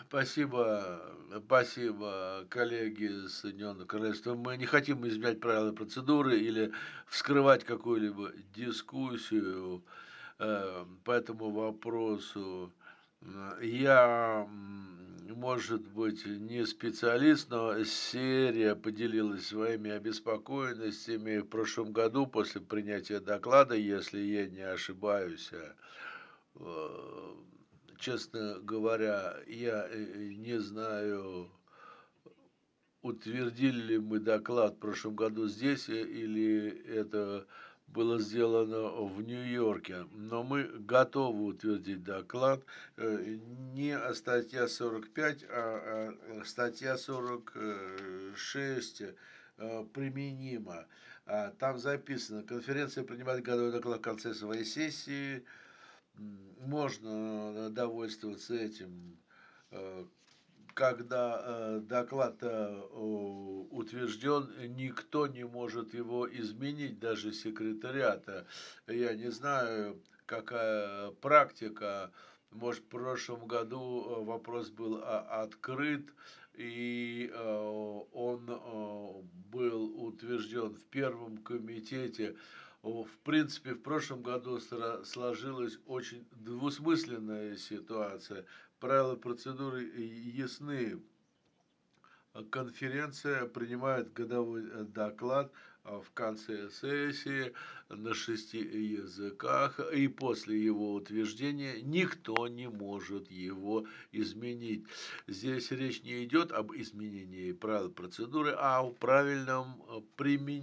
Спасибо, коллеги из Соединенного Королевства. Мы не хотим изменять правила процедуры или вскрывать какую-либо дискуссию по этому вопросу. Я, может быть, не специалист, но серия поделилась своими обеспокоенностями в прошлом году после принятия доклада, если я не ошибаюсь. Э, Честно говоря, я не знаю, утвердили ли мы доклад в прошлом году здесь, или это было сделано в Нью-Йорке, но мы готовы утвердить доклад. Не статья 45, статья 46 применима. Там записано: конференция принимает годовой доклад в конце своей сессии. Можно довольствоваться этим, э, когда доклад утвержден, никто не может его изменить, даже секретариата. Я не знаю, какая практика. Может, в прошлом году вопрос был открыт, и он был утвержден в первом комитете. В принципе, в прошлом году сложилась очень двусмысленная ситуация. Правила процедуры ясны. Конференция принимает годовой доклад в конце сессии на 6 языках, и после его утверждения никто не может его изменить. Здесь речь не идет об изменении правил процедуры, а о правильном применении